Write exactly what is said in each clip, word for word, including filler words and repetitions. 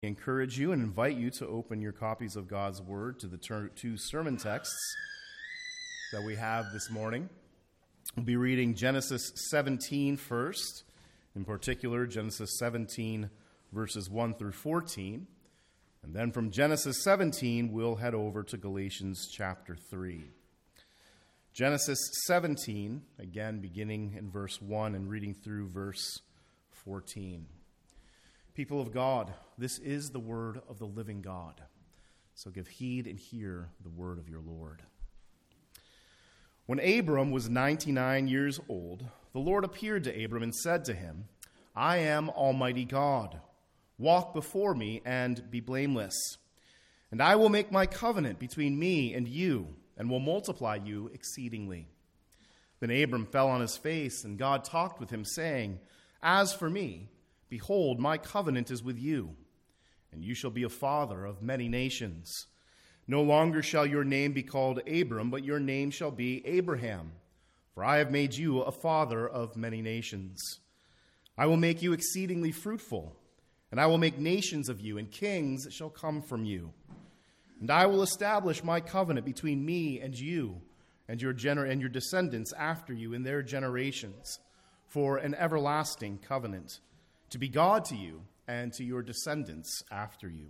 I encourage you and invite you to open your copies of God's Word to the ter- two sermon texts that we have this morning. We'll be reading Genesis seventeen first, in particular Genesis seventeen verses one through fourteen. And then from Genesis seventeen, we'll head over to Galatians chapter three. Genesis seventeen, again beginning in verse one and reading through verse fourteen. People of God, this is the word of the living God. So give heed and hear the word of your Lord. When Abram was ninety-nine years old, the Lord appeared to Abram and said to him, I am Almighty God. Walk before me and be blameless. And I will make my covenant between me and you, and will multiply you exceedingly. Then Abram fell on his face, and God talked with him, saying, As for me, behold, my covenant is with you, and you shall be a father of many nations. No longer shall your name be called Abram, but your name shall be Abraham, for I have made you a father of many nations. I will make you exceedingly fruitful, and I will make nations of you, and kings shall come from you. And I will establish my covenant between me and you, and your gener- and your descendants after you in their generations, for an everlasting covenant, to be God to you and to your descendants after you.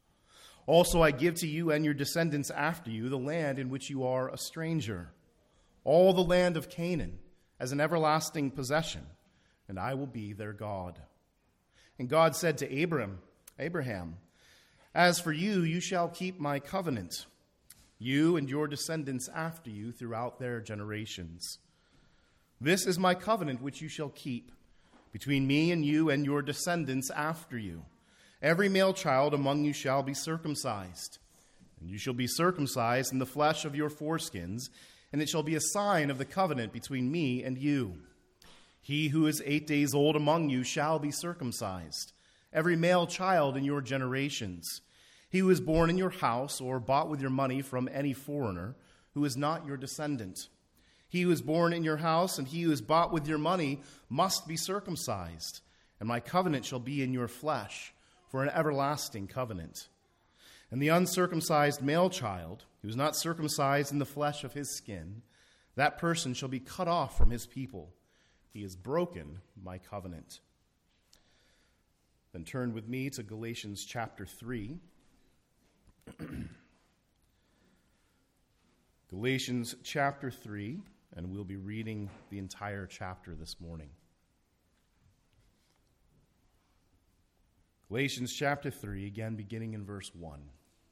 Also I give to you and your descendants after you the land in which you are a stranger, all the land of Canaan, as an everlasting possession, and I will be their God. And God said to Abram, Abraham, As for you, you shall keep my covenant, you and your descendants after you throughout their generations. This is my covenant which you shall keep between me and you and your descendants after you. Every male child among you shall be circumcised, and you shall be circumcised in the flesh of your foreskins, and it shall be a sign of the covenant between me and you. He who is eight days old among you shall be circumcised, every male child in your generations. He who is born in your house or bought with your money from any foreigner who is not your descendant. He who is born in your house and he who is bought with your money must be circumcised, and my covenant shall be in your flesh for an everlasting covenant. And the uncircumcised male child, who is not circumcised in the flesh of his skin, that person shall be cut off from his people. He has broken my covenant. Then turn with me to Galatians chapter three. Galatians chapter three. And we'll be reading the entire chapter this morning. Galatians chapter three, again beginning in verse one.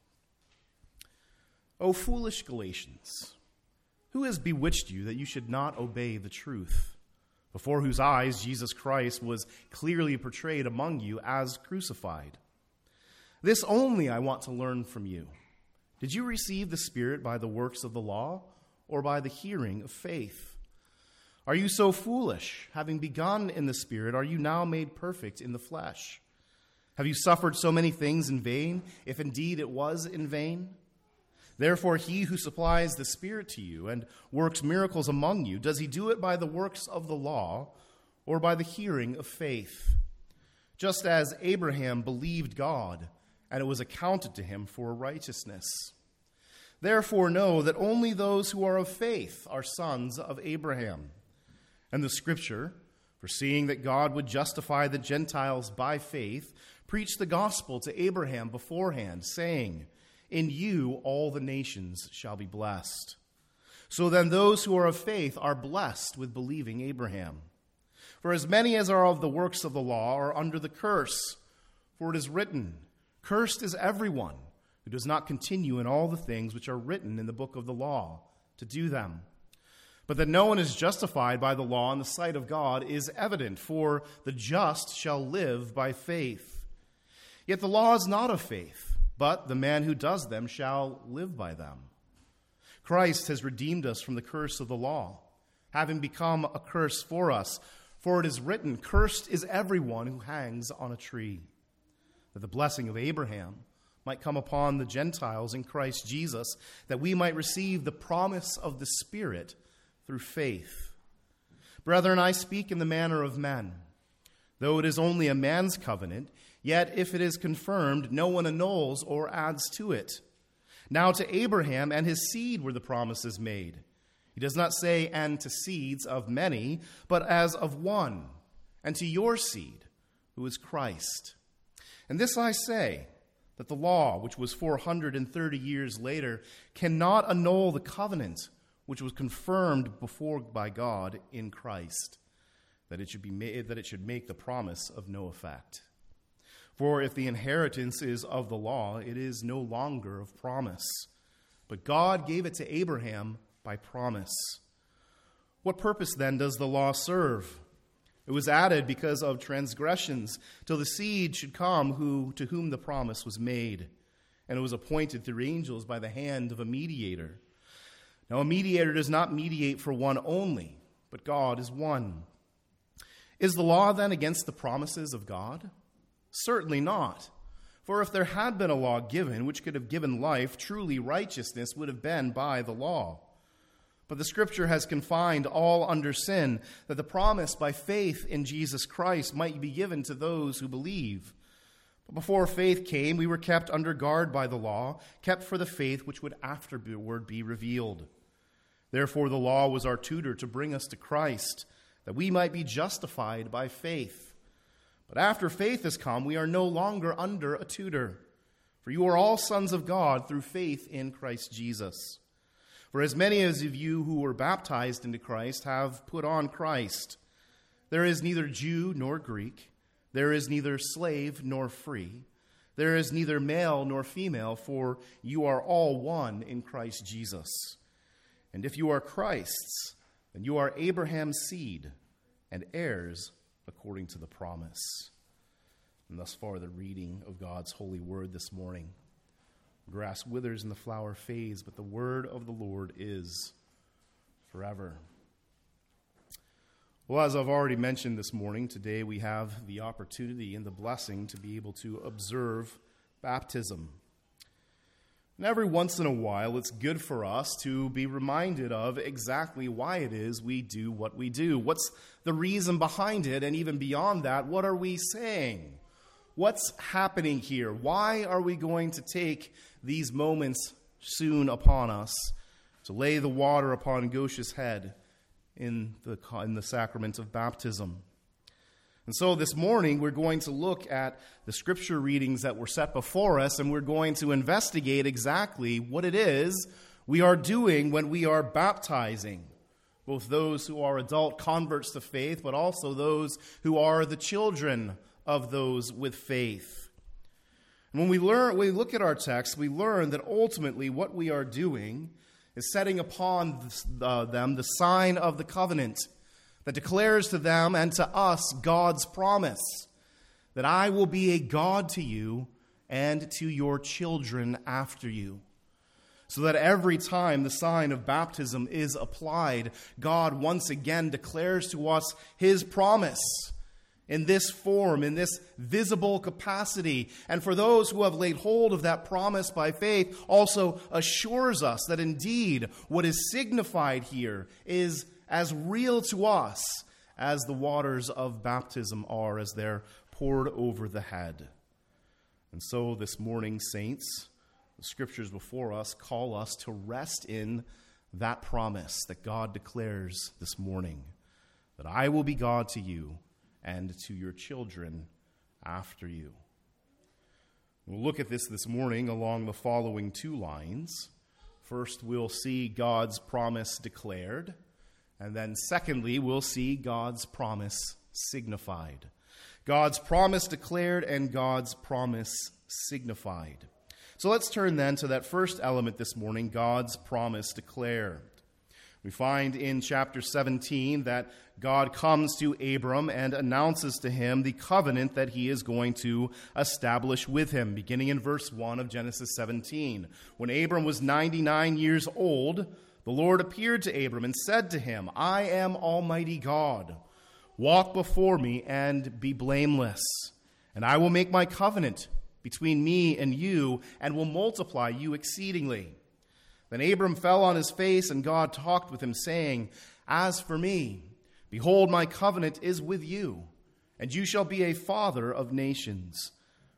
O foolish Galatians, who has bewitched you that you should not obey the truth, before whose eyes Jesus Christ was clearly portrayed among you as crucified? This only I want to learn from you. Did you receive the Spirit by the works of the law, or by the hearing of faith? Are you so foolish? Having begun in the Spirit, are you now made perfect in the flesh? Have you suffered so many things in vain, if indeed it was in vain? Therefore he who supplies the Spirit to you and works miracles among you, does he do it by the works of the law, or by the hearing of faith? Just as Abraham believed God, and it was accounted to him for righteousness. Therefore know that only those who are of faith are sons of Abraham. And the Scripture, foreseeing that God would justify the Gentiles by faith, preached the gospel to Abraham beforehand, saying, In you all the nations shall be blessed. So then those who are of faith are blessed with believing Abraham. For as many as are of the works of the law are under the curse, for it is written, Cursed is everyone who does not continue in all the things which are written in the book of the law, to do them. But that no one is justified by the law in the sight of God is evident, for the just shall live by faith. Yet the law is not of faith, but the man who does them shall live by them. Christ has redeemed us from the curse of the law, having become a curse for us. For it is written, Cursed is everyone who hangs on a tree, that the blessing of Abraham might come upon the Gentiles in Christ Jesus, that we might receive the promise of the Spirit through faith. Brethren, I speak in the manner of men. Though it is only a man's covenant, Yet if it is confirmed, no one annuls or adds to it. Now to Abraham and his seed were the promises made. He does not say, and to seeds of many, but as of one, and to your seed, who is Christ. And this I say, that the law, which was four hundred thirty years later, cannot annul the covenant which was confirmed before by God in Christ, that it should be made, that it should make the promise of no effect. For if the inheritance is of the law, it is no longer of promise. But God gave it to Abraham by promise. What purpose then does the law serve? It was added because of transgressions, till the seed should come who to whom the promise was made. And it was appointed through angels by the hand of a mediator. Now a mediator does not mediate for one only, but God is one. Is the law then against the promises of God? Certainly not. For if there had been a law given which could have given life, truly righteousness would have been by the law. But the Scripture has confined all under sin, that the promise by faith in Jesus Christ might be given to those who believe. But before faith came, we were kept under guard by the law, kept for the faith which would afterward be revealed. Therefore the law was our tutor to bring us to Christ, that we might be justified by faith. But after faith has come, we are no longer under a tutor. For you are all sons of God through faith in Christ Jesus. For as many as of you who were baptized into Christ have put on Christ. There is neither Jew nor Greek. There is neither slave nor free. There is neither male nor female, for you are all one in Christ Jesus. And if you are Christ's, then you are Abraham's seed and heirs according to the promise. And thus far the reading of God's holy word this morning. The grass withers and the flower fades, but the word of the Lord is forever. Well, as I've already mentioned this morning, today we have the opportunity and the blessing to be able to observe baptism. And every once in a while, it's good for us to be reminded of exactly why it is we do what we do. What's the reason behind it? And even beyond that, what are we saying? What's happening here? Why are we going to take these moments soon upon us to lay the water upon Gosha's head in the, in the sacrament of baptism? And so this morning, we're going to look at the scripture readings that were set before us, and we're going to investigate exactly what it is we are doing when we are baptizing, both those who are adult converts to faith, but also those who are the children of those with faith. And when we learn, when we look at our text, we learn that ultimately what we are doing is setting upon the, them the sign of the covenant that declares to them and to us God's promise that I will be a God to you and to your children after you. So that every time the sign of baptism is applied, God once again declares to us his promise in this form, in this visible capacity. And for those who have laid hold of that promise by faith, also assures us that indeed what is signified here is as real to us as the waters of baptism are as they're poured over the head. And so this morning, saints, the scriptures before us call us to rest in that promise that God declares this morning, that I will be God to you and to your children after you. We'll look at this this morning along the following two lines. First, we'll see God's promise declared. And then secondly, we'll see God's promise signified. God's promise declared and God's promise signified. So let's turn then to that first element this morning, God's promise declared. We find in chapter seventeen that God comes to Abram and announces to him the covenant that he is going to establish with him, beginning in verse one of Genesis seventeen. When Abram was ninety-nine years old, the Lord appeared to Abram and said to him, I am Almighty God. Walk before me and be blameless, and I will make my covenant between me and you and will multiply you exceedingly. Then Abram fell on his face, and God talked with him, saying, As for me, behold, my covenant is with you, and you shall be a father of nations.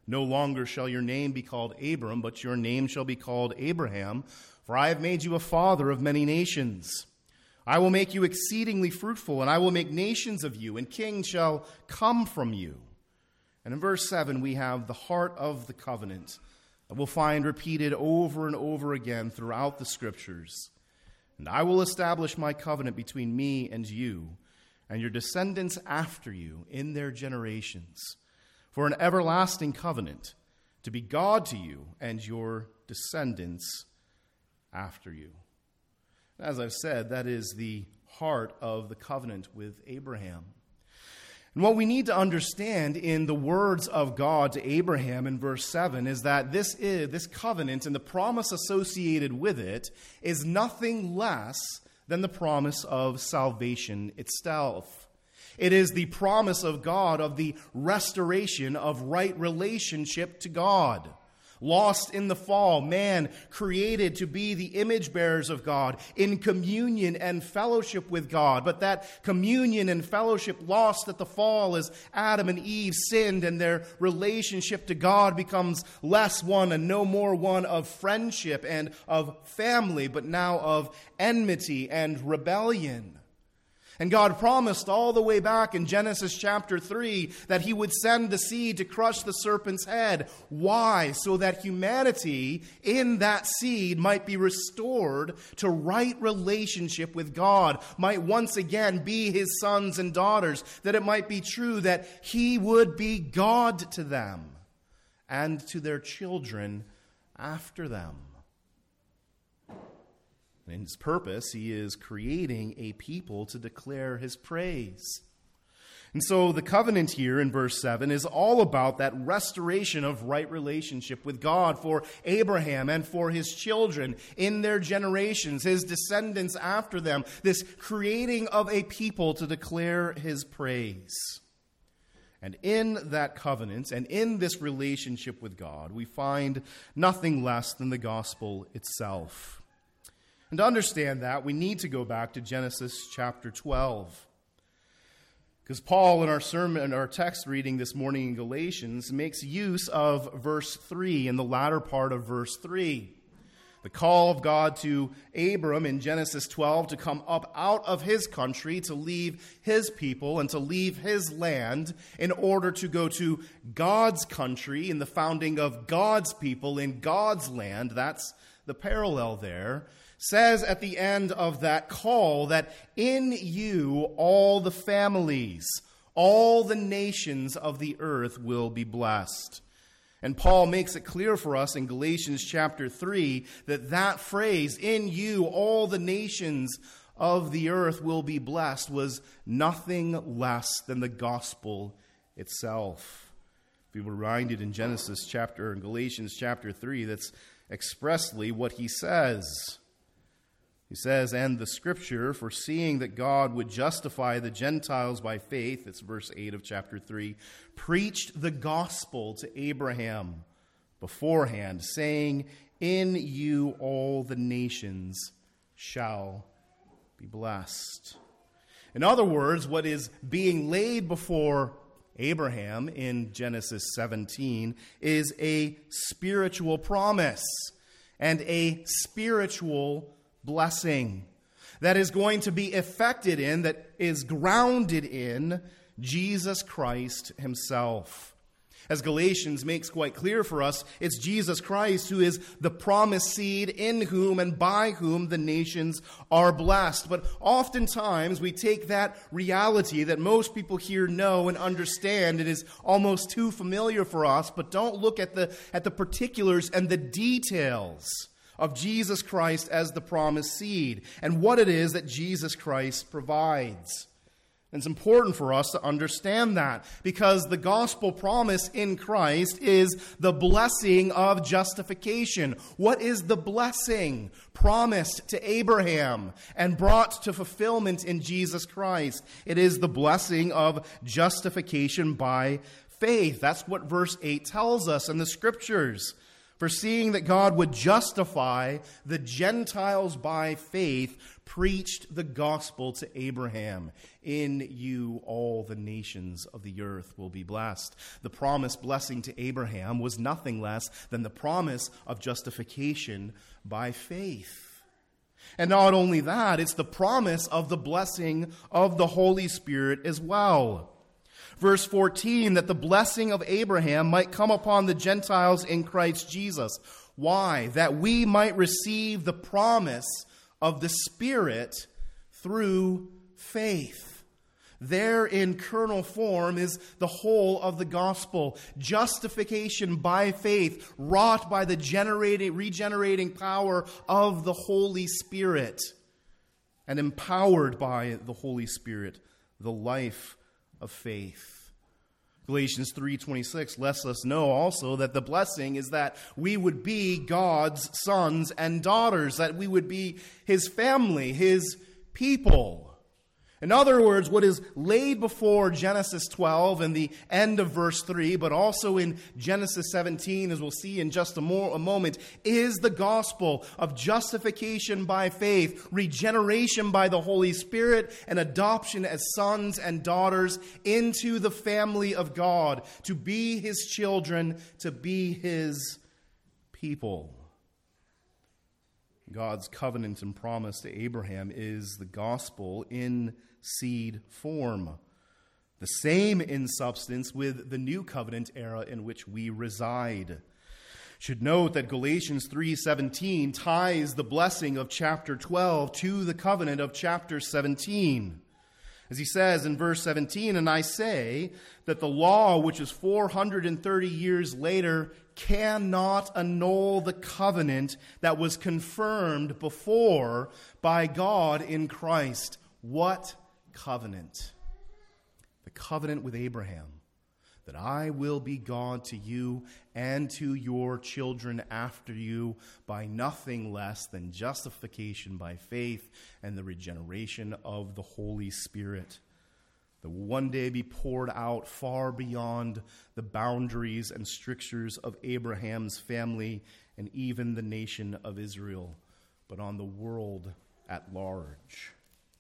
No longer shall your name be called Abram, but your name shall be called Abraham, for I have made you a father of many nations. I will make you exceedingly fruitful, and I will make nations of you, and kings shall come from you. And in verse seven, we have the heart of the covenant that we'll find repeated over and over again throughout the Scriptures. And I will establish my covenant between me and you, and your descendants after you in their generations, for an everlasting covenant, to be God to you and your descendants after you. As I've said, that is the heart of the covenant with Abraham. And what we need to understand in the words of God to Abraham in verse seven is that this is this covenant and the promise associated with it is nothing less than the promise of salvation itself. It is the promise of God of the restoration of right relationship to God. Lost in the fall, man created to be the image bearers of God in communion and fellowship with God. But that communion and fellowship lost at the fall as Adam and Eve sinned, and their relationship to God becomes less one and no more one of friendship and of family, but now of enmity and rebellion. And God promised all the way back in Genesis chapter three that he would send the seed to crush the serpent's head. Why? So that humanity in that seed might be restored to right relationship with God, might once again be his sons and daughters, that it might be true that he would be God to them and to their children after them. In his purpose, he is creating a people to declare his praise. And so the covenant here in verse seven is all about that restoration of right relationship with God for Abraham and for his children in their generations, his descendants after them, this creating of a people to declare his praise. And in that covenant and in this relationship with God, we find nothing less than the gospel itself. And to understand that, we need to go back to Genesis chapter twelve. Because Paul, in our sermon, in our text reading this morning in Galatians, makes use of verse three in the latter part of verse three. The call of God to Abram in Genesis twelve to come up out of his country, to leave his people and to leave his land in order to go to God's country in the founding of God's people in God's land. That's the parallel there. Says at the end of that call that in you all the families, all the nations of the earth will be blessed. And Paul makes it clear for us in Galatians chapter three that that phrase, in you all the nations of the earth will be blessed, was nothing less than the gospel itself. We were reminded in Genesis chapter, in Galatians chapter three, that's expressly what he says. He says, and the scripture, foreseeing that God would justify the Gentiles by faith, it's verse eight of chapter three, preached the gospel to Abraham beforehand, saying, in you all the nations shall be blessed. In other words, what is being laid before Abraham in Genesis seventeen is a spiritual promise and a spiritual blessing that is going to be effected in, that is grounded in Jesus Christ himself. As Galatians makes quite clear for us, it's Jesus Christ who is the promised seed in whom and by whom the nations are blessed. But oftentimes we take that reality that most people here know and understand. It is almost too familiar for us, but don't look at the, at the particulars and the details of Jesus Christ as the promised seed and what it is that Jesus Christ provides. And it's important for us to understand that because the gospel promise in Christ is the blessing of justification. What is the blessing promised to Abraham and brought to fulfillment in Jesus Christ? It is the blessing of justification by faith. That's what verse eight tells us in the scriptures. foreseeing that God would justify the Gentiles by faith, preached the gospel to Abraham. In you all the nations of the earth will be blessed. The promised blessing to Abraham was nothing less than the promise of justification by faith. And not only that, it's the promise of the blessing of the Holy Spirit as well. Verse fourteen, that the blessing of Abraham might come upon the Gentiles in Christ Jesus. Why? That we might receive the promise of the Spirit through faith. There in kernel form is the whole of the gospel. Justification by faith, wrought by the generating, regenerating power of the Holy Spirit, and empowered by the Holy Spirit, the life of faith. Galatians three twenty-six lets us know also that the blessing is that we would be God's sons and daughters, that we would be His family, His people. In other words, what is laid before Genesis twelve and the end of verse three, but also in Genesis seventeen, as we'll see in just a, more, a moment, is the gospel of justification by faith, regeneration by the Holy Spirit, and adoption as sons and daughters into the family of God, to be His children, to be His people. God's covenant and promise to Abraham is the gospel in seed form, the same in substance with the new covenant era in which we reside. Should note that Galatians three seventeen ties the blessing of chapter twelve to the covenant of chapter seventeen. As he says in verse seventeen, and I say that the law, which is four hundred thirty years later, cannot annul the covenant that was confirmed before by God in Christ. What covenant? The covenant with Abraham, that I will be God to you and to your children after you by nothing less than justification by faith and the regeneration of the Holy Spirit, that will one day be poured out far beyond the boundaries and strictures of Abraham's family and even the nation of Israel, but on the world at large.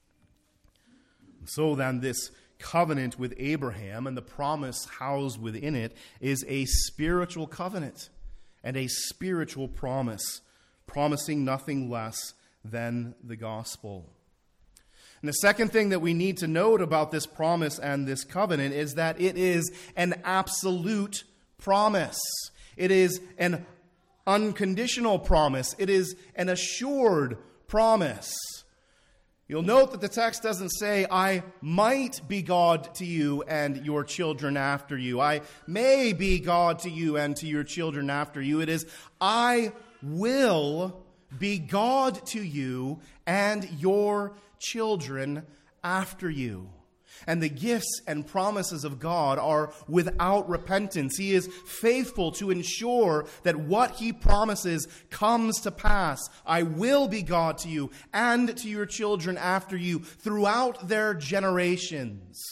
So then, this covenant with Abraham and the promise housed within it is a spiritual covenant and a spiritual promise, promising nothing less than the gospel. And the second thing that we need to note about this promise and this covenant is that it is an absolute promise. It is an unconditional promise. It is an assured promise. You'll note that the text doesn't say, I might be God to you and your children after you. I may be God to you and to your children after you. It is, I will be God to you and your children after you. And the gifts and promises of God are without repentance. He is faithful to ensure that what He promises comes to pass. I will be God to you and to your children after you throughout their generations.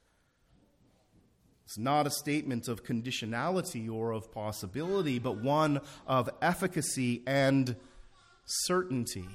It's not a statement of conditionality or of possibility, but one of efficacy and certainty.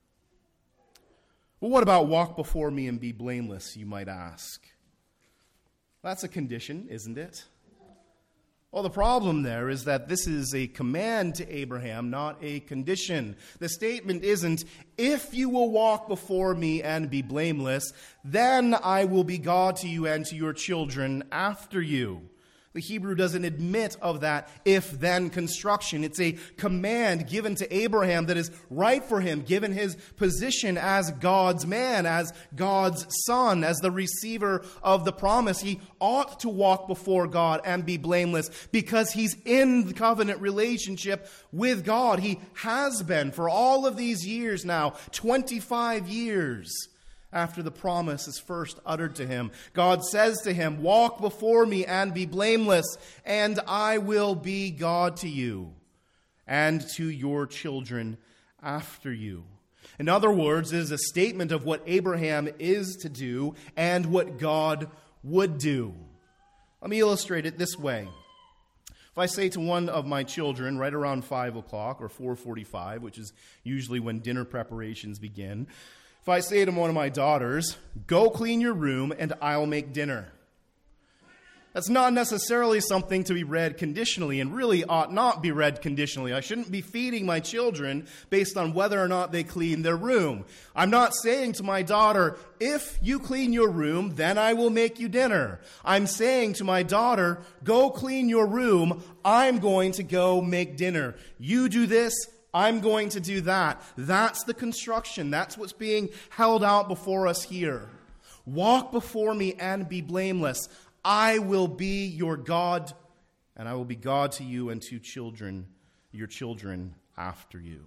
Well, what about walk before me and be blameless, you might ask? That's a condition, isn't it? Well, the problem there is that this is a command to Abraham, not a condition. The statement isn't, if you will walk before me and be blameless, then I will be God to you and to your children after you. The Hebrew doesn't admit of that if-then construction. It's a command given to Abraham that is right for him, given his position as God's man, as God's son, as the receiver of the promise. He ought to walk before God and be blameless because he's in the covenant relationship with God. He has been for all of these years now, twenty-five years. After the promise is first uttered to him, God says to him, walk before me and be blameless, and I will be God to you and to your children after you. In other words, it is a statement of what Abraham is to do and what God would do. Let me illustrate it this way. If I say to one of my children right around five o'clock or four forty-five, which is usually when dinner preparations begin, if I say to one of my daughters, go clean your room and I'll make dinner, that's not necessarily something to be read conditionally, and really ought not be read conditionally. I shouldn't be feeding my children based on whether or not they clean their room. I'm not saying to my daughter, if you clean your room, then I will make you dinner. I'm saying to my daughter, go clean your room, I'm going to go make dinner. You do this, I'm going to do that. That's the construction. That's what's being held out before us here. Walk before me and be blameless. I will be your God, and I will be God to you and to children, your children after you.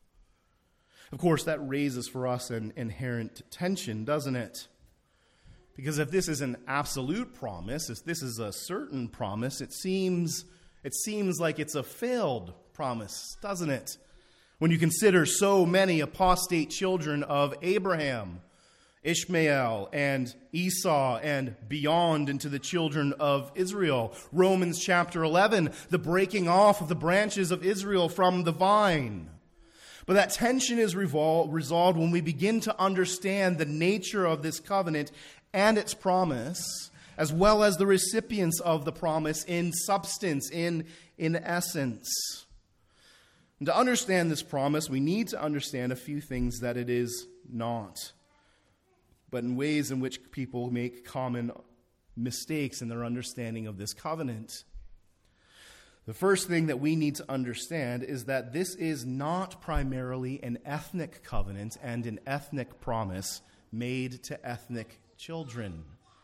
Of course, that raises for us an inherent tension, doesn't it? Because if this is an absolute promise, if this is a certain promise, it seems, it seems like it's a failed promise, doesn't it? When you consider so many apostate children of Abraham, Ishmael and Esau and beyond into the children of Israel. Romans chapter eleven, the breaking off of the branches of Israel from the vine. But that tension is revol- resolved when we begin to understand the nature of this covenant and its promise, as well as the recipients of the promise in substance, in, in essence. And to understand this promise, we need to understand a few things that it is not, but in ways in which people make common mistakes in their understanding of this covenant. The first thing that we need to understand is that this is not primarily an ethnic covenant and an ethnic promise made to ethnic children.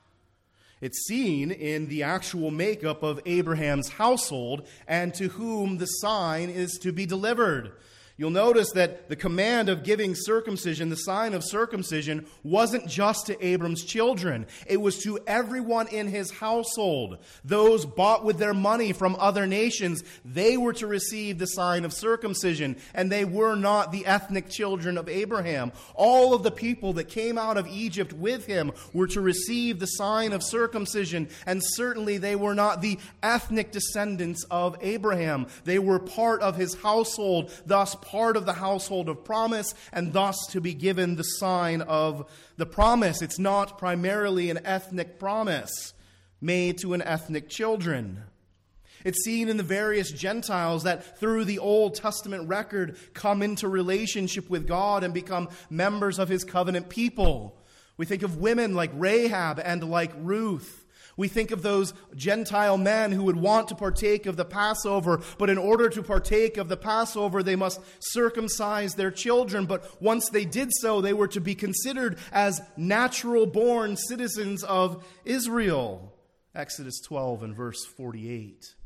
It's seen in the actual makeup of Abraham's household and to whom the sign is to be delivered. You'll notice that the command of giving circumcision, the sign of circumcision, wasn't just to Abram's children. It was to everyone in his household. Those bought with their money from other nations, they were to receive the sign of circumcision, and they were not the ethnic children of Abraham. All of the people that came out of Egypt with him were to receive the sign of circumcision, and certainly they were not the ethnic descendants of Abraham. They were part of his household, thus part of the household of promise, and thus to be given the sign of the promise. It's not primarily an ethnic promise made to an ethnic children. It's seen in the various Gentiles that through the Old Testament record come into relationship with God and become members of his covenant people. We think of women like Rahab and like Ruth. We think of those Gentile men who would want to partake of the Passover, but in order to partake of the Passover, they must circumcise their children. But once they did so, they were to be considered as natural-born citizens of Israel. Exodus twelve and verse forty-eight.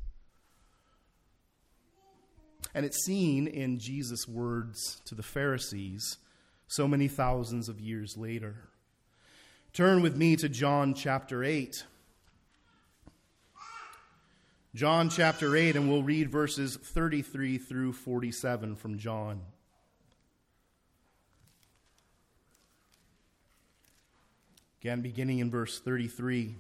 And it's seen in Jesus' words to the Pharisees so many thousands of years later. Turn with me to John chapter eight. John chapter eight, and we'll read verses thirty-three through forty-seven from John. Again, beginning in verse thirty-three.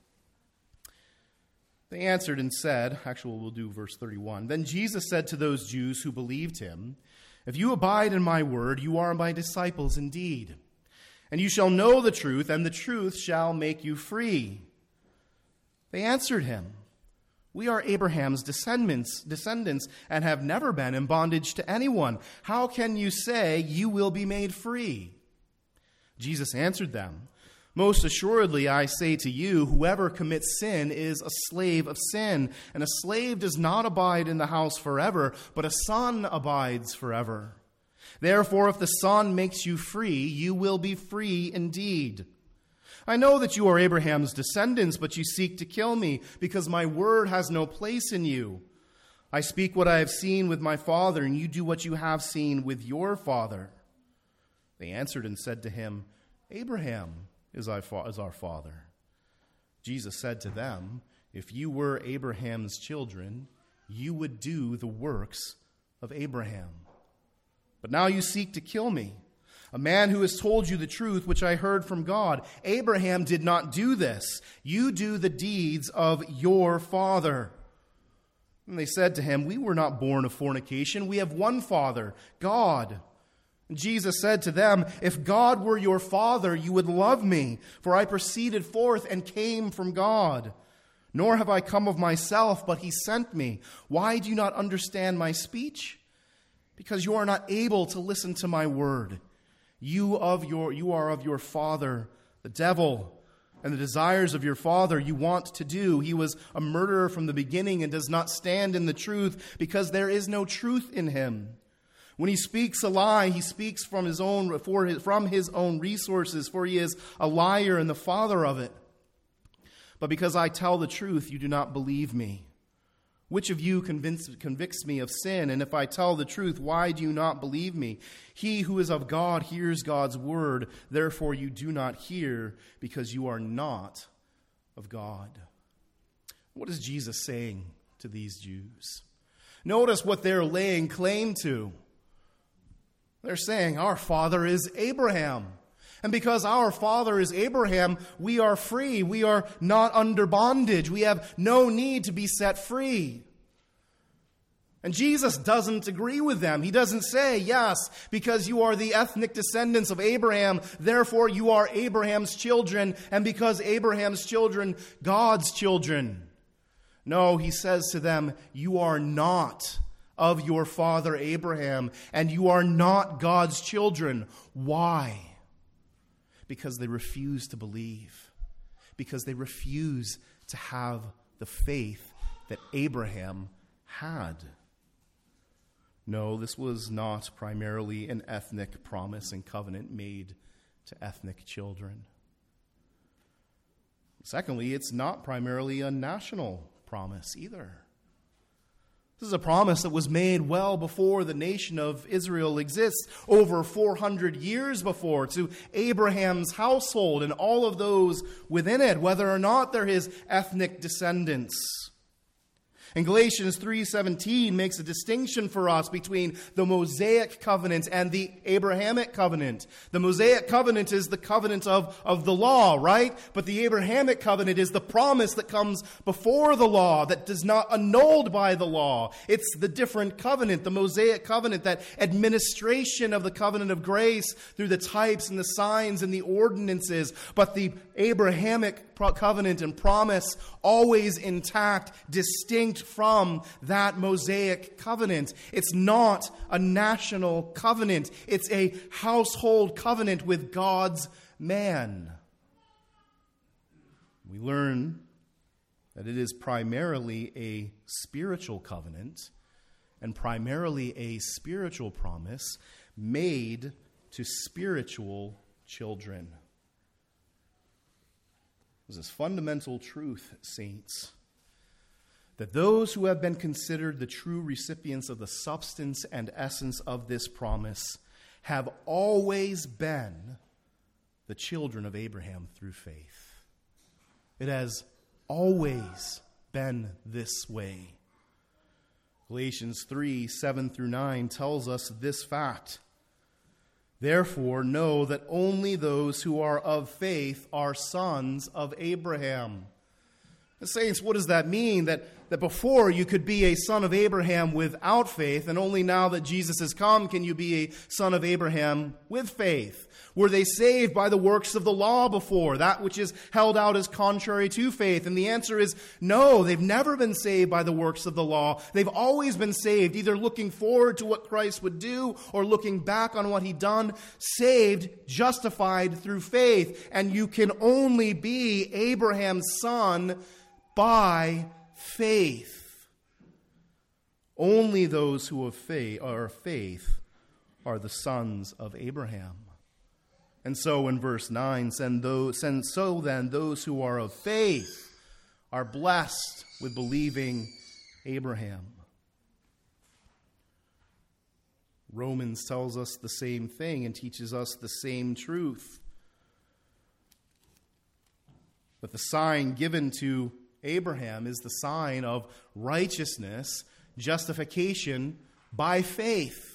They answered and said, actually we'll do verse thirty-one. Then Jesus said to those Jews who believed him, if you abide in my word, you are my disciples indeed. And you shall know the truth, and the truth shall make you free. They answered him, we are Abraham's descendants, descendants and have never been in bondage to anyone. How can you say you will be made free? Jesus answered them, most assuredly I say to you, whoever commits sin is a slave of sin, and a slave does not abide in the house forever, but a son abides forever. Therefore, if the Son makes you free, you will be free indeed. I know that you are Abraham's descendants, but you seek to kill me, because my word has no place in you. I speak what I have seen with my father, and you do what you have seen with your father. They answered and said to him, Abraham is our father. Jesus said to them, if you were Abraham's children, you would do the works of Abraham. But now you seek to kill me, a man who has told you the truth, which I heard from God. Abraham did not do this. You do the deeds of your father. And they said to him, "We were not born of fornication. We have one Father, God." And Jesus said to them, "If God were your Father, you would love me, for I proceeded forth and came from God. Nor have I come of myself, but he sent me. Why do you not understand my speech? Because you are not able to listen to my word. You of your you are of your father, the devil, and the desires of your father you want to do. He was a murderer from the beginning and does not stand in the truth, because there is no truth in him. When he speaks a lie, he speaks from his own for his, from his own resources, for he is a liar and the father of it. But because I tell the truth, you do not believe me. Which of you convince, convicts me of sin? And if I tell the truth, why do you not believe me? He who is of God hears God's word. Therefore you do not hear, because you are not of God." What is Jesus saying to these Jews? Notice what they're laying claim to. They're saying, our father is Abraham. And because our father is Abraham, we are free. We are not under bondage. We have no need to be set free. And Jesus doesn't agree with them. He doesn't say, yes, because you are the ethnic descendants of Abraham, therefore you are Abraham's children, and because Abraham's children, God's children. No, he says to them, you are not of your father Abraham, and you are not God's children. Why? Because they refuse to believe. Because they refuse to have the faith that Abraham had. No, this was not primarily an ethnic promise and covenant made to ethnic children. Secondly, it's not primarily a national promise either. This is a promise that was made well before the nation of Israel exists, over four hundred years before, to Abraham's household and all of those within it, whether or not they're his ethnic descendants. And Galatians three seventeen makes a distinction for us between the Mosaic covenant and the Abrahamic covenant. The Mosaic covenant is the covenant of, of the law, right? But the Abrahamic covenant is the promise that comes before the law, that is not annulled by the law. It's the different covenant, the Mosaic covenant, that administration of the covenant of grace through the types and the signs and the ordinances. But the Abrahamic covenant and promise always intact, distinct from that Mosaic covenant. It's not a national covenant. It's a household covenant with God's man. We learn that it is primarily a spiritual covenant and primarily a spiritual promise made to spiritual children. There's this fundamental truth, saints, that those who have been considered the true recipients of the substance and essence of this promise have always been the children of Abraham through faith. It has always been this way. Galatians three, seven through nine tells us this fact. Therefore, know that only those who are of faith are sons of Abraham. Saints, what does that mean? That, that before you could be a son of Abraham without faith, and only now that Jesus has come can you be a son of Abraham with faith. Were they saved by the works of the law before, that which is held out as contrary to faith? And the answer is no, they've never been saved by the works of the law. They've always been saved, either looking forward to what Christ would do or looking back on what he'd done, saved, justified through faith. And you can only be Abraham's son by faith. Only those who have faith, are faith are the sons of Abraham. And so in verse nine, send those, send so then those who are of faith are blessed with believing Abraham. Romans tells us the same thing and teaches us the same truth. But the sign given to Abraham is the sign of righteousness, justification by faith.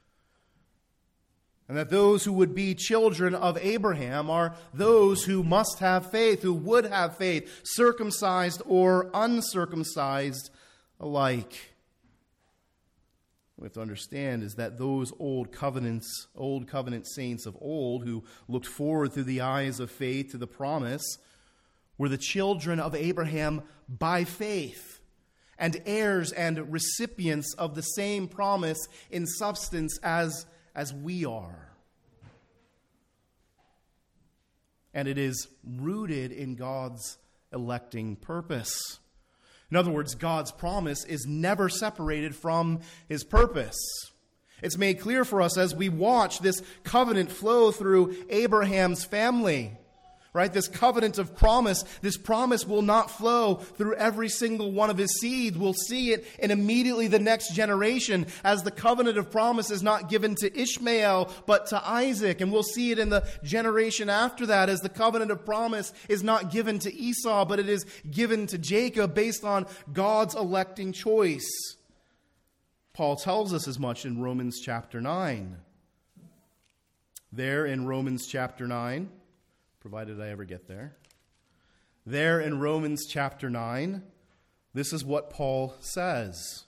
And that those who would be children of Abraham are those who must have faith, who would have faith, circumcised or uncircumcised alike. What we have to understand is that those old covenants, old covenant saints of old who looked forward through the eyes of faith to the promise were the children of Abraham by faith and heirs and recipients of the same promise in substance as, as we are. And it is rooted in God's electing purpose. In other words, God's promise is never separated from his purpose. It's made clear for us as we watch this covenant flow through Abraham's family. Right? This covenant of promise, this promise will not flow through every single one of his seed. We'll see it in immediately the next generation as the covenant of promise is not given to Ishmael, but to Isaac. And we'll see it in the generation after that as the covenant of promise is not given to Esau, but it is given to Jacob based on God's electing choice. Paul tells us as much in Romans chapter nine. There in Romans chapter nine, provided I ever get there. There in Romans chapter nine, this is what Paul says.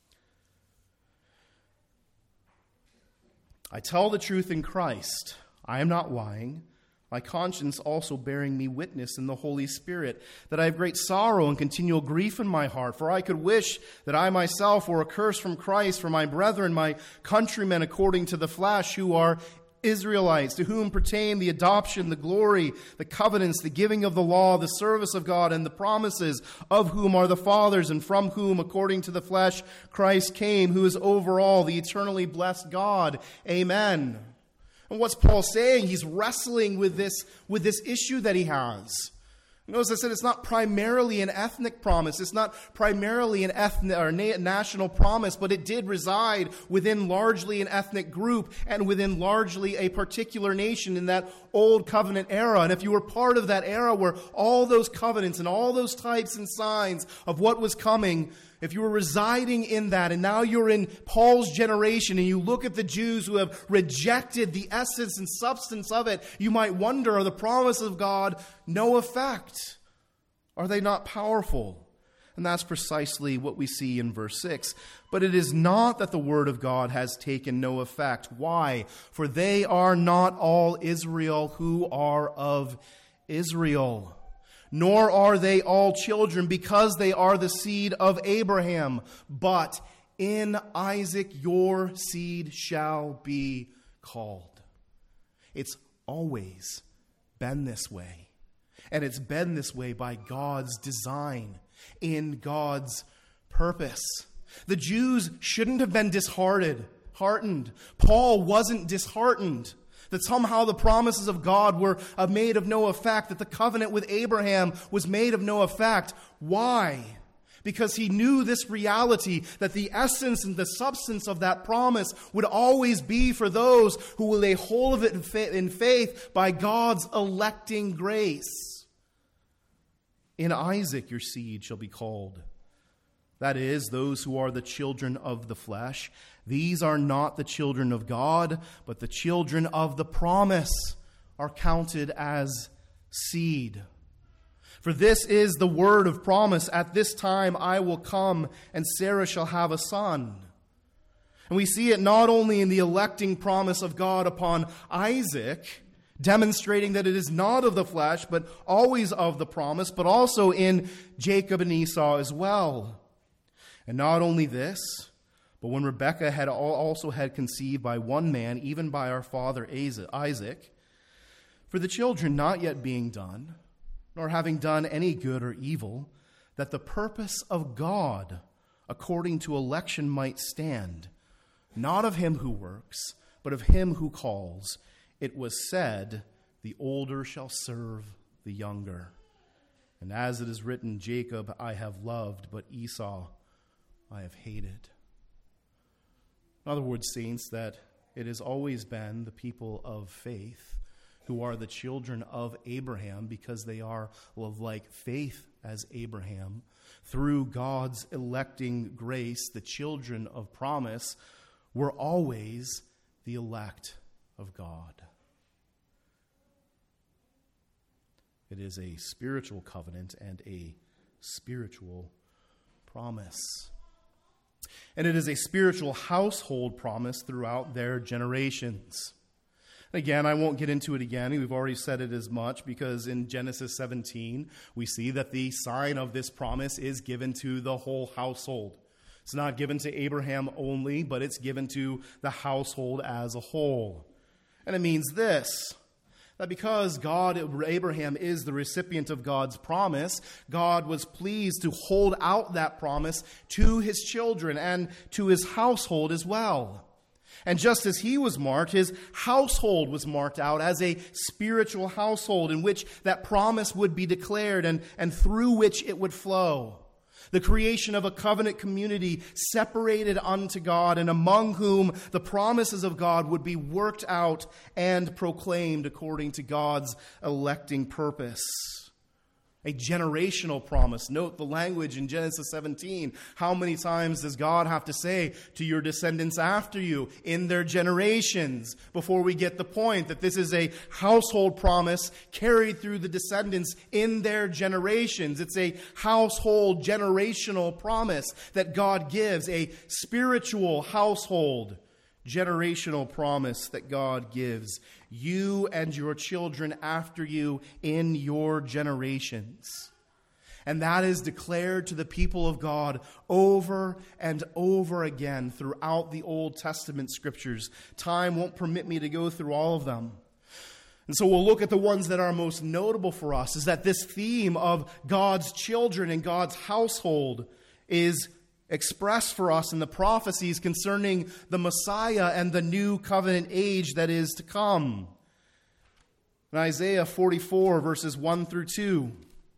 I tell the truth in Christ. I am not lying. My conscience also bearing me witness in the Holy Spirit, that I have great sorrow and continual grief in my heart. For I could wish that I myself were accursed from Christ for my brethren, my countrymen according to the flesh, who are Israelites, to whom pertain the adoption, the glory, the covenants, the giving of the law, the service of God, and the promises, of whom are the fathers, and from whom, according to the flesh, Christ came, who is over all, the eternally blessed God. Amen. And what's Paul saying? He's wrestling with this, with this issue that he has. Notice I said it's not primarily an ethnic promise. It's not primarily an ethnic or na- national promise, but it did reside within largely an ethnic group and within largely a particular nation in that old covenant era. And if you were part of that era where all those covenants and all those types and signs of what was coming, if you were residing in that and now you're in Paul's generation and you look at the Jews who have rejected the essence and substance of it, you might wonder, are the promises of God no effect? Are they not powerful? And that's precisely what we see in verse six. But it is not that the word of God has taken no effect. Why? For they are not all Israel who are of Israel. Nor are they all children because they are the seed of Abraham. But in Isaac your seed shall be called. It's always been this way. And it's been this way by God's design, in God's purpose. The Jews shouldn't have been disheartened. Heartened. Paul wasn't disheartened that somehow the promises of God were made of no effect, that the covenant with Abraham was made of no effect. Why? Because he knew this reality, that the essence and the substance of that promise would always be for those who will lay hold of it in faith by God's electing grace. In Isaac your seed shall be called. That is, those who are the children of the flesh. These are not the children of God, but the children of the promise are counted as seed. For this is the word of promise. At this time I will come, and Sarah shall have a son. And we see it not only in the electing promise of God upon Isaac, demonstrating that it is not of the flesh, but always of the promise, but also in Jacob and Esau as well. And not only this, but when Rebekah had also had conceived by one man, even by our father Isaac, for the children not yet being done, nor having done any good or evil, that the purpose of God according to election might stand, not of him who works, but of him who calls, it was said, the older shall serve the younger. And as it is written, Jacob I have loved, but Esau I have hated. In other words, saints, that it has always been the people of faith who are the children of Abraham because they are of like faith as Abraham. Through God's electing grace, the children of promise were always the elect of God. It is a spiritual covenant and a spiritual promise. And it is a spiritual household promise throughout their generations. Again, I won't get into it again. We've already said it as much because in Genesis seventeen, we see that the sign of this promise is given to the whole household. It's not given to Abraham only, but it's given to the household as a whole. And it means this, that because God, Abraham is the recipient of God's promise, God was pleased to hold out that promise to his children and to his household as well. And just as he was marked, his household was marked out as a spiritual household in which that promise would be declared and, and through which it would flow. The creation of a covenant community separated unto God and among whom the promises of God would be worked out and proclaimed according to God's electing purpose. A generational promise. Note the language in Genesis seventeen. How many times does God have to say to your descendants after you in their generations before we get the point that this is a household promise carried through the descendants in their generations? It's a household generational promise that God gives, a spiritual household generational promise that God gives. You and your children after you in your generations. And that is declared to the people of God over and over again throughout the Old Testament scriptures. Time won't permit me to go through all of them. And so we'll look at the ones that are most notable for us, is that this theme of God's children and God's household is expressed for us in the prophecies concerning the Messiah and the new covenant age that is to come. In Isaiah forty-four, verses one through two.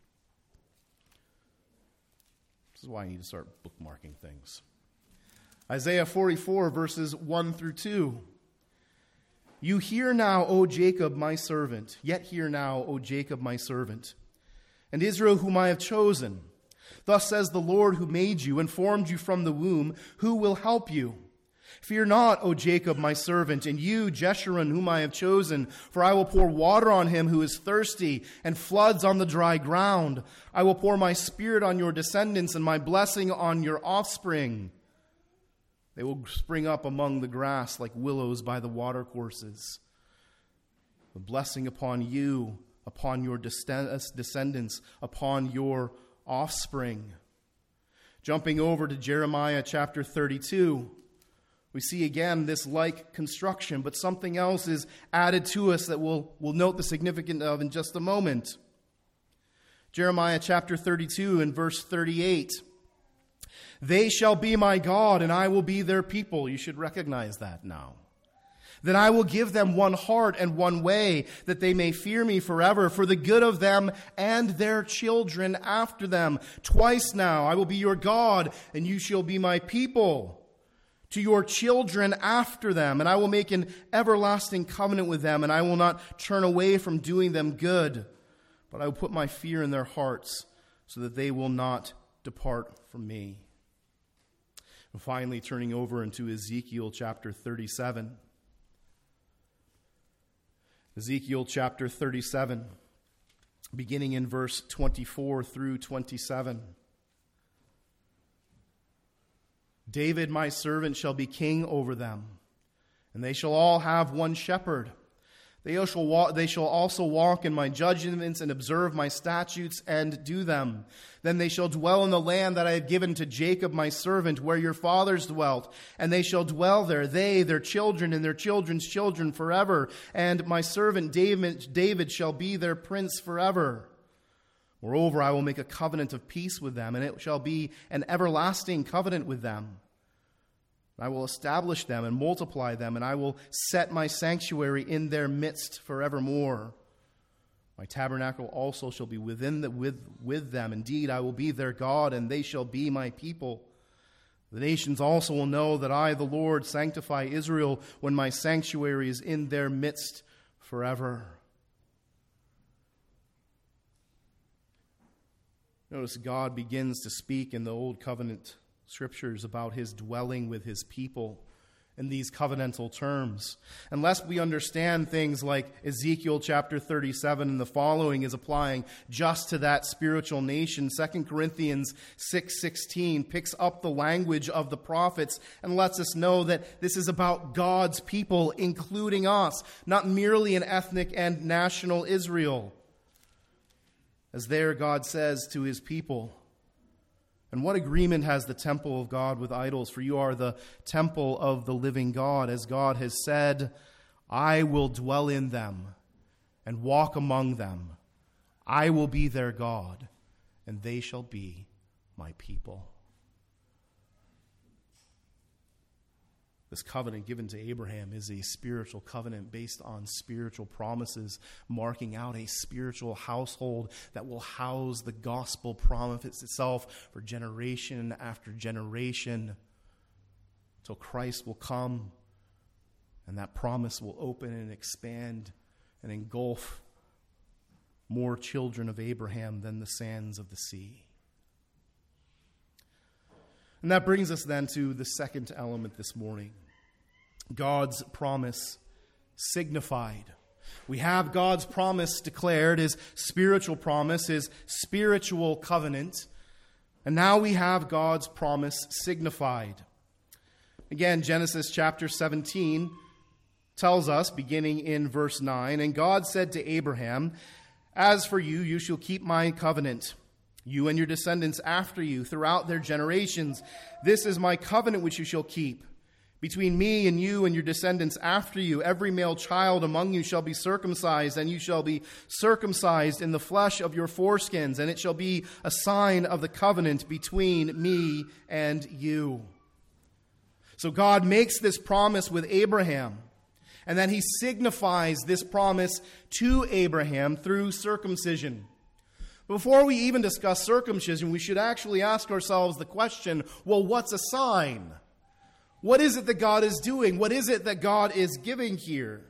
This is why I need to start bookmarking things. Isaiah forty-four, verses one through two. You hear now, O Jacob, my servant. Yet hear now, O Jacob, my servant. And Israel, whom I have chosen. Thus says the Lord who made you and formed you from the womb, who will help you. Fear not, O Jacob, my servant, and you, Jeshurun, whom I have chosen, for I will pour water on him who is thirsty, and floods on the dry ground. I will pour my spirit on your descendants, and my blessing on your offspring. They will spring up among the grass like willows by the watercourses. The blessing upon you, upon your descendants, upon your offspring. Jumping over to Jeremiah chapter thirty-two, we see again this like construction, but something else is added to us that we'll, we'll note the significance of in just a moment. Jeremiah chapter thirty-two and verse thirty-eight. They shall be my God, and I will be their people. You should recognize that now. Then I will give them one heart and one way, that they may fear me forever, for the good of them and their children after them. Twice now I will be your God, and you shall be my people. To your children after them, and I will make an everlasting covenant with them, and I will not turn away from doing them good, but I will put my fear in their hearts, so that they will not depart from me. And finally, turning over into Ezekiel chapter thirty-seven. Ezekiel chapter thirty-seven, beginning in verse twenty-four through twenty-seven. David, my servant, shall be king over them, and they shall all have one shepherd. They shall, walk, they shall also walk in my judgments and observe my statutes and do them. Then they shall dwell in the land that I have given to Jacob my servant, where your fathers dwelt, and they shall dwell there, they, their children, and their children's children forever. And my servant David, David shall be their prince forever. Moreover, I will make a covenant of peace with them, and it shall be an everlasting covenant with them. I will establish them and multiply them, and I will set my sanctuary in their midst forevermore. My tabernacle also shall be within the, with, with them. Indeed, I will be their God, and they shall be my people. The nations also will know that I, the Lord, sanctify Israel when my sanctuary is in their midst forever. Notice God begins to speak in the Old Covenant Scriptures about his dwelling with his people in these covenantal terms. Unless we understand things like Ezekiel chapter thirty-seven and the following is applying just to that spiritual nation, Second Corinthians six sixteen picks up the language of the prophets and lets us know that this is about God's people, including us, not merely an ethnic and national Israel. As there God says to his people, and what agreement has the temple of God with idols? For you are the temple of the living God. As God has said, I will dwell in them and walk among them. I will be their God, and they shall be my people. This covenant given to Abraham is a spiritual covenant based on spiritual promises, marking out a spiritual household that will house the gospel promise itself for generation after generation till Christ will come and that promise will open and expand and engulf more children of Abraham than the sands of the sea. And that brings us then to the second element this morning. God's promise signified. We have God's promise declared, his spiritual promise, his spiritual covenant. And now we have God's promise signified. Again, Genesis chapter seventeen tells us, beginning in verse nine, and God said to Abraham, as for you, you shall keep my covenant, you and your descendants after you, throughout their generations. This is my covenant which you shall keep. Between me and you and your descendants after you, every male child among you shall be circumcised, and you shall be circumcised in the flesh of your foreskins, and it shall be a sign of the covenant between me and you. So God makes this promise with Abraham, and then he signifies this promise to Abraham through circumcision. Before we even discuss circumcision, we should actually ask ourselves the question, well, what's a sign? What is it that God is doing? What is it that God is giving here?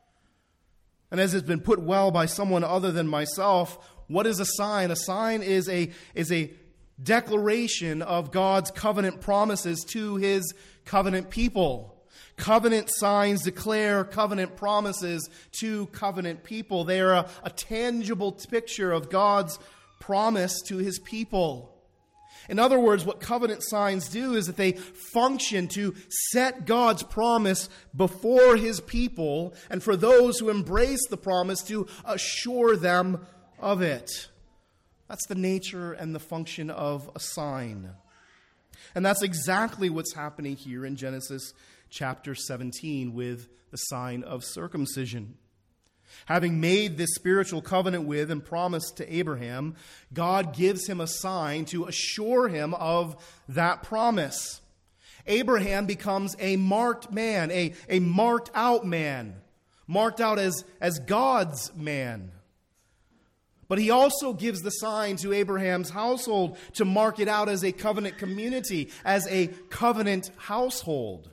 And as has been put well by someone other than myself, what is a sign? A sign is a, is a declaration of God's covenant promises to his covenant people. Covenant signs declare covenant promises to covenant people. They are a, a tangible picture of God's promise to his people. In other words, what covenant signs do is that they function to set God's promise before his people, and for those who embrace the promise, to assure them of it. That's the nature and the function of a sign. And that's exactly what's happening here in Genesis chapter seventeen with the sign of circumcision. Having made this spiritual covenant with and promised to Abraham, God gives him a sign to assure him of that promise. Abraham becomes a marked man, a, a marked out man, marked out as, as God's man. But he also gives the sign to Abraham's household to mark it out as a covenant community, as a covenant household.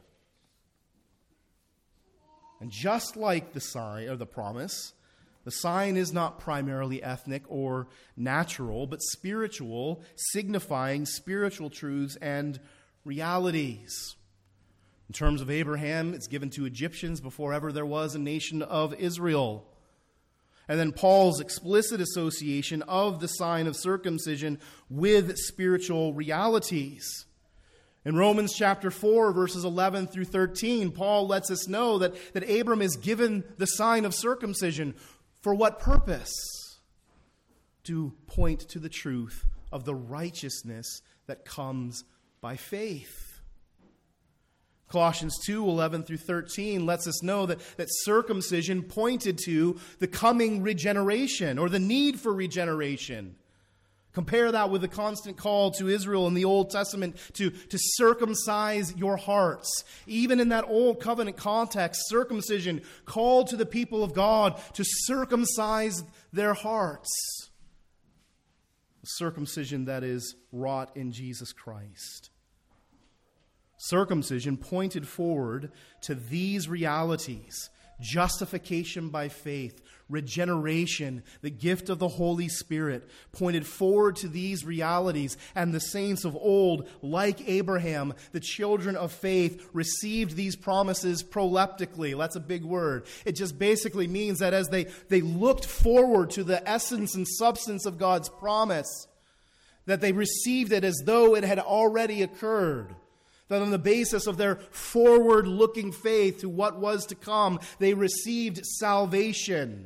And just like the sign or the promise, the sign is not primarily ethnic or natural, but spiritual, signifying spiritual truths and realities. In terms of Abraham, it's given to Egyptians before ever there was a nation of Israel. And then Paul's explicit association of the sign of circumcision with spiritual realities. In Romans chapter four, verses eleven through thirteen, Paul lets us know that, that Abram is given the sign of circumcision. For what purpose? To point to the truth of the righteousness that comes by faith. Colossians two, eleven through thirteen lets us know that, that circumcision pointed to the coming regeneration or the need for regeneration. Compare that with the constant call to Israel in the Old Testament to, to circumcise your hearts. Even in that Old Covenant context, circumcision called to the people of God to circumcise their hearts. The circumcision that is wrought in Jesus Christ. Circumcision pointed forward to these realities, justification by faith, regeneration, the gift of the Holy Spirit, pointed forward to these realities, and the saints of old, like Abraham, the children of faith, received these promises proleptically. That's a big word. It just basically means that as they, they looked forward to the essence and substance of God's promise, that they received it as though it had already occurred. That on the basis of their forward-looking faith to what was to come, they received salvation.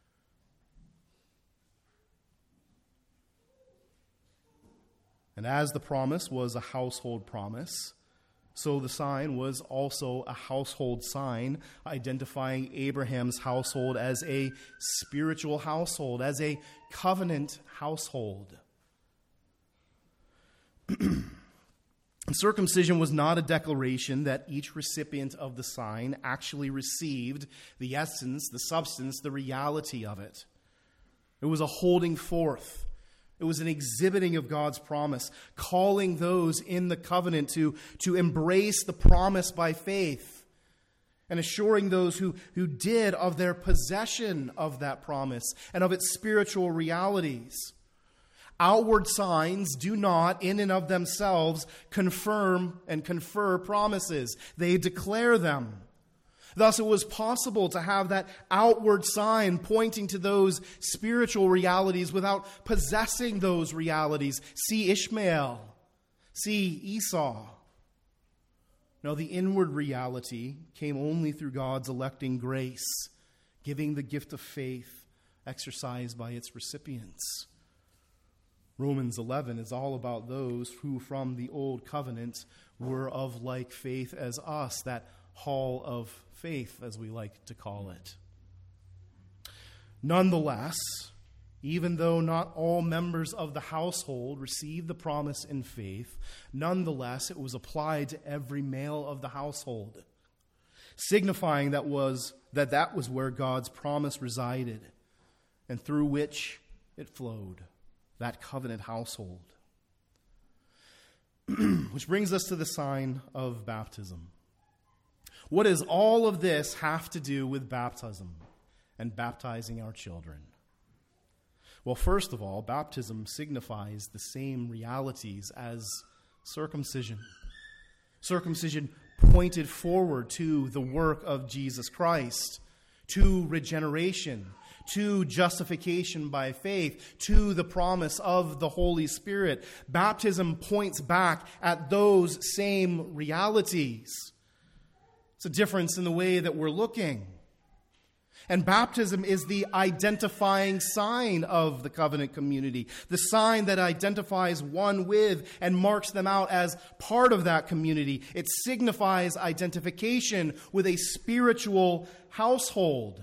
And as the promise was a household promise, so the sign was also a household sign, identifying Abraham's household as a spiritual household, as a covenant household. Circumcision was not a declaration that each recipient of the sign actually received the essence, the substance, the reality of it. It was a holding forth. It was an exhibiting of God's promise, calling those in the covenant to, to embrace the promise by faith, and assuring those who, who did of their possession of that promise and of its spiritual realities. Outward signs do not, in and of themselves, confirm and confer promises. They declare them. Thus, it was possible to have that outward sign pointing to those spiritual realities without possessing those realities. See Ishmael. See Esau. No, the inward reality came only through God's electing grace, giving the gift of faith exercised by its recipients. Romans eleven is all about those who from the old covenant were of like faith as us, that hall of faith, as we like to call it. Nonetheless, even though not all members of the household received the promise in faith, nonetheless it was applied to every male of the household, signifying that was that that was where God's promise resided and through which it flowed. That covenant household. Which brings us to the sign of baptism. What does all of this have to do with baptism and baptizing our children? Well, first of all, baptism signifies the same realities as circumcision. Circumcision pointed forward to the work of Jesus Christ, to regeneration, to justification by faith, to the promise of the Holy Spirit. Baptism points back at those same realities. It's a difference in the way that we're looking. And baptism is the identifying sign of the covenant community, the sign that identifies one with and marks them out as part of that community. It signifies identification with a spiritual household.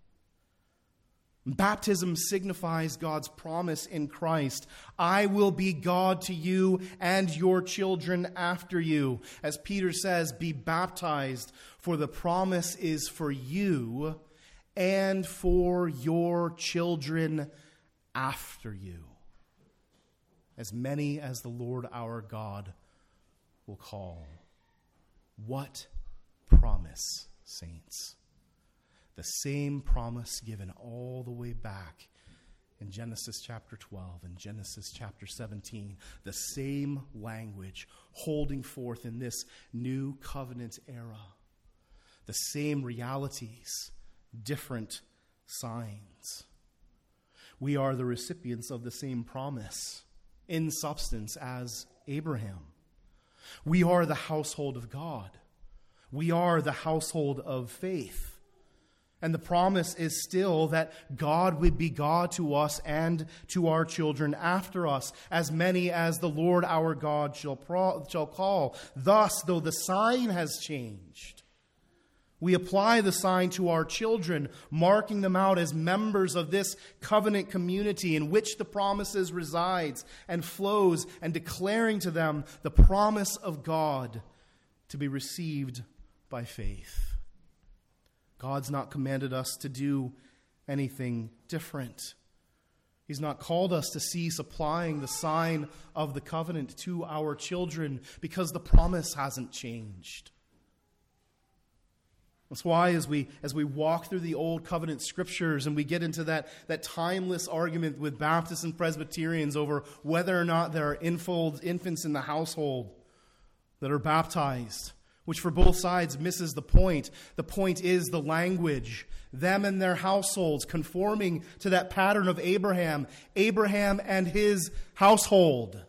Baptism signifies God's promise in Christ. I will be God to you and your children after you. As Peter says, be baptized, for the promise is for you and for your children after you, as many as the Lord our God will call. What promise, saints? The same promise given all the way back in Genesis chapter twelve and Genesis chapter seventeen. The same language holding forth in this new covenant era. The same realities, different signs. We are the recipients of the same promise in substance as Abraham. We are the household of God. We are the household of faith. And the promise is still that God would be God to us and to our children after us, as many as the Lord our God shall, pro- shall call. Thus, though the sign has changed, we apply the sign to our children, marking them out as members of this covenant community in which the promises resides and flows, and declaring to them the promise of God to be received by faith. God's not commanded us to do anything different. He's not called us to cease applying the sign of the covenant to our children because the promise hasn't changed. That's why as we as we walk through the Old Covenant scriptures and we get into that, that timeless argument with Baptists and Presbyterians over whether or not there are infant, infants in the household that are baptized, which for both sides misses the point. The point is the language. Them and their households conforming to that pattern of Abraham. Abraham and his household.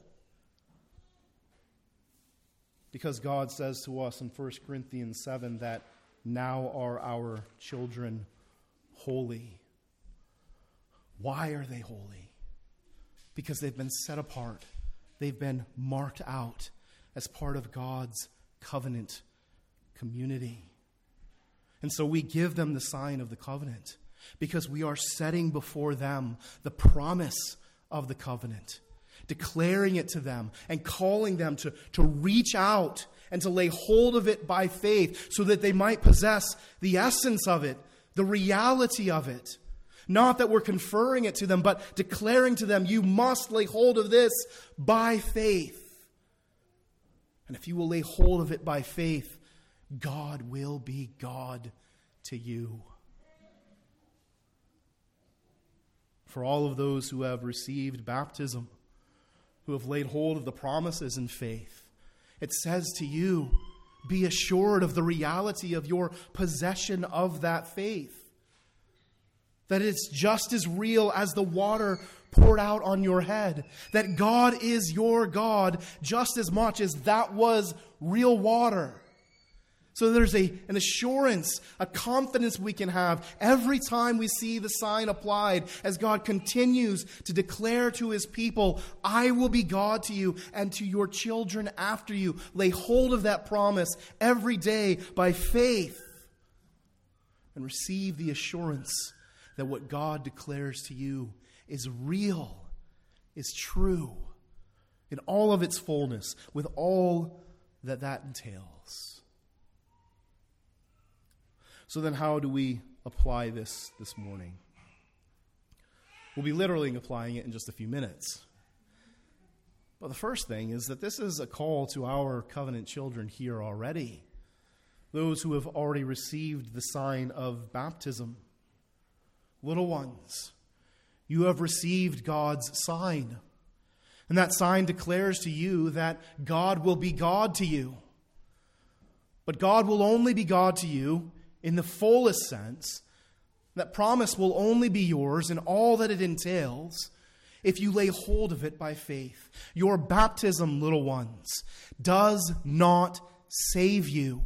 Because God says to us in First Corinthians seven that now are our children holy. Why are they holy? Because they've been set apart. They've been marked out as part of God's covenant community. And so we give them the sign of the covenant because we are setting before them the promise of the covenant, declaring it to them and calling them to, to reach out and to lay hold of it by faith so that they might possess the essence of it, the reality of it. Not that we're conferring it to them, but declaring to them, you must lay hold of this by faith. And if you will lay hold of it by faith, God will be God to you. For all of those who have received baptism, who have laid hold of the promises in faith, it says to you, be assured of the reality of your possession of that faith. That it's just as real as the water poured out on your head. That God is your God just as much as that was real water. So there's a, an assurance, a confidence we can have every time we see the sign applied as God continues to declare to his people, I will be God to you and to your children after you. Lay hold of that promise every day by faith and receive the assurance that what God declares to you is real, is true in all of its fullness, with all that that entails. So then how do we apply this this morning? We'll be literally applying it in just a few minutes. But the first thing is that this is a call to our covenant children here already. Those who have already received the sign of baptism. Little ones, you have received God's sign. And that sign declares to you that God will be God to you. But God will only be God to you in the fullest sense. That promise will only be yours in all that it entails if you lay hold of it by faith. Your baptism, little ones, does not save you.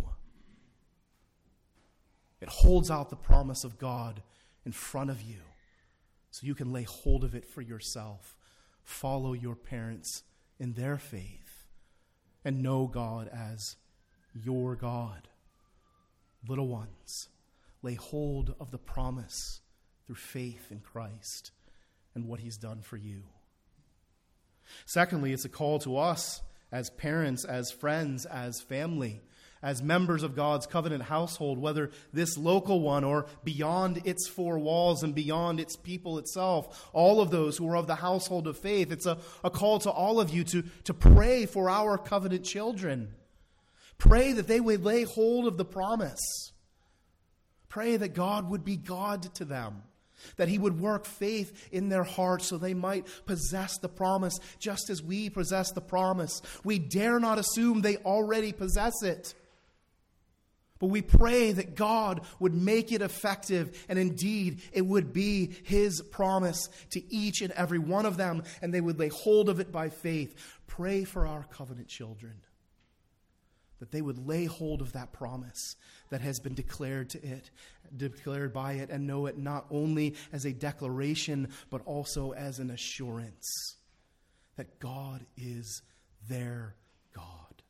It holds out the promise of God in front of you so you can lay hold of it for yourself. Follow your parents in their faith and know God as your God. Little ones, lay hold of the promise through faith in Christ and what he's done for you. Secondly, it's a call to us as parents, as friends, as family, as members of God's covenant household, whether this local one or beyond its four walls and beyond its people itself, all of those who are of the household of faith. It's a, a call to all of you to, to pray for our covenant children. Pray that they would lay hold of the promise. Pray that God would be God to them, that he would work faith in their hearts so they might possess the promise just as we possess the promise. We dare not assume they already possess it. But we pray that God would make it effective, and indeed it would be his promise to each and every one of them, and they would lay hold of it by faith. Pray for our covenant children, that they would lay hold of that promise that has been declared to it, declared by it, and know it not only as a declaration, but also as an assurance that God is their God.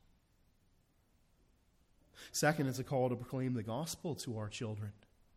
Second, it's a call to proclaim the gospel to our children.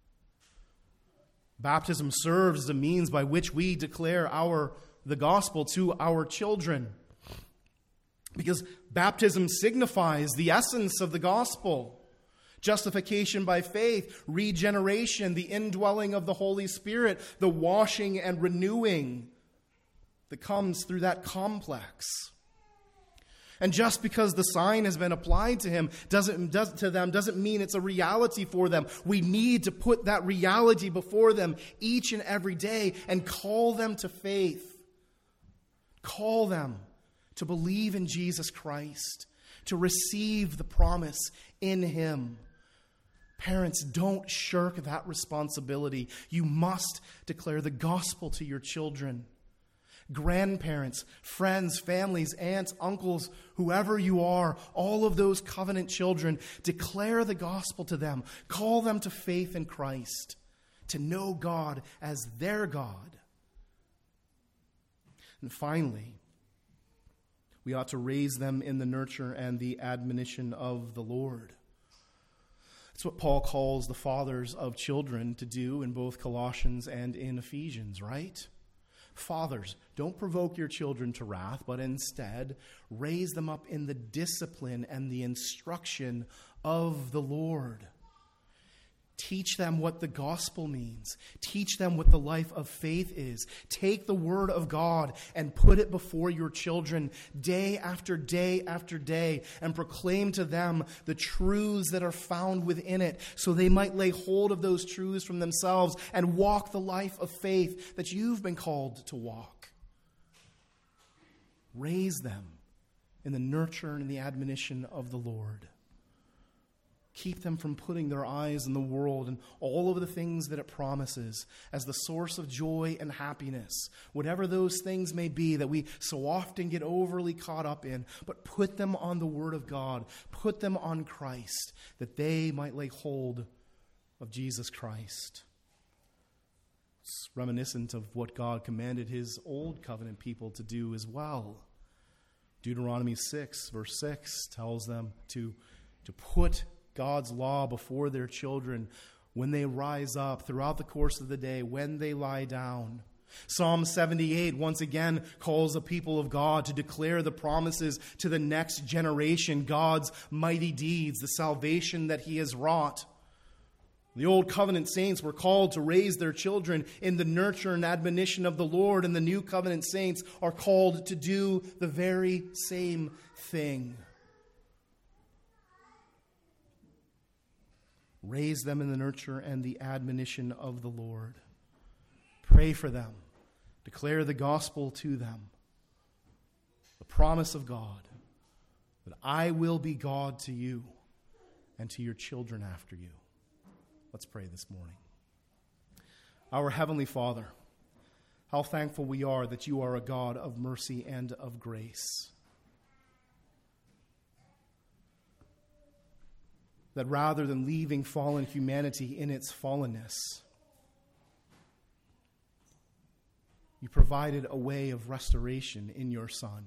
Baptism serves as a means by which we declare our the gospel to our children. Because baptism signifies the essence of the gospel. Justification by faith, regeneration, the indwelling of the Holy Spirit, the washing and renewing that comes through that complex. And just because the sign has been applied to him doesn't does, to them doesn't mean it's a reality for them. We need to put that reality before them each and every day and call them to faith. Call them to believe in Jesus Christ, to receive the promise in him. Parents, don't shirk that responsibility. You must declare the gospel to your children. Grandparents, friends, families, aunts, uncles, whoever you are, all of those covenant children, declare the gospel to them. Call them to faith in Christ, to know God as their God. And finally, we ought to raise them in the nurture and the admonition of the Lord. It's what Paul calls the fathers of children to do in both Colossians and in Ephesians, right? Fathers, don't provoke your children to wrath, but instead raise them up in the discipline and the instruction of the Lord. Teach them what the gospel means. Teach them what the life of faith is. Take the word of God and put it before your children day after day after day and proclaim to them the truths that are found within it so they might lay hold of those truths from themselves and walk the life of faith that you've been called to walk. Raise them in the nurture and the admonition of the Lord. Keep them from putting their eyes in the world and all of the things that it promises as the source of joy and happiness, whatever those things may be that we so often get overly caught up in, but put them on the Word of God, put them on Christ, that they might lay hold of Jesus Christ. It's reminiscent of what God commanded his old covenant people to do as well. Deuteronomy six, verse six, tells them to, to put God's law before their children when they rise up, throughout the course of the day, when they lie down. Psalm seventy-eight once again calls the people of God to declare the promises to the next generation, God's mighty deeds, the salvation that he has wrought. The old covenant saints were called to raise their children in the nurture and admonition of the Lord, and the new covenant saints are called to do the very same thing. Raise them in the nurture and the admonition of the Lord. Pray for them. Declare the gospel to them. The promise of God that I will be God to you and to your children after you. Let's pray this morning. Our Heavenly Father, how thankful we are that you are a God of mercy and of grace. That rather than leaving fallen humanity in its fallenness, you provided a way of restoration in your Son,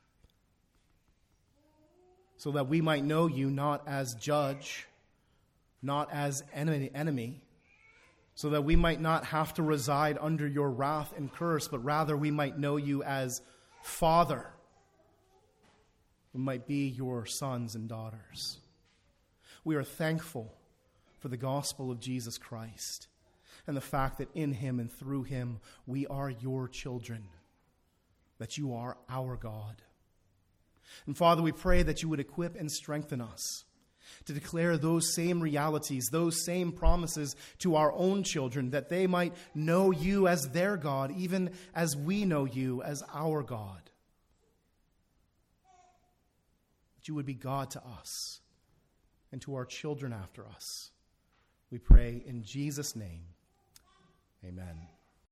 so that we might know you not as judge, not as enemy, enemy, so that we might not have to reside under your wrath and curse, but rather we might know you as Father. We might be your sons and daughters. We are thankful for the gospel of Jesus Christ and the fact that in him and through him we are your children, that you are our God. And Father, we pray that you would equip and strengthen us to declare those same realities, those same promises to our own children, that they might know you as their God, even as we know you as our God. That you would be God to us and to our children after us. We pray in Jesus' name. Amen.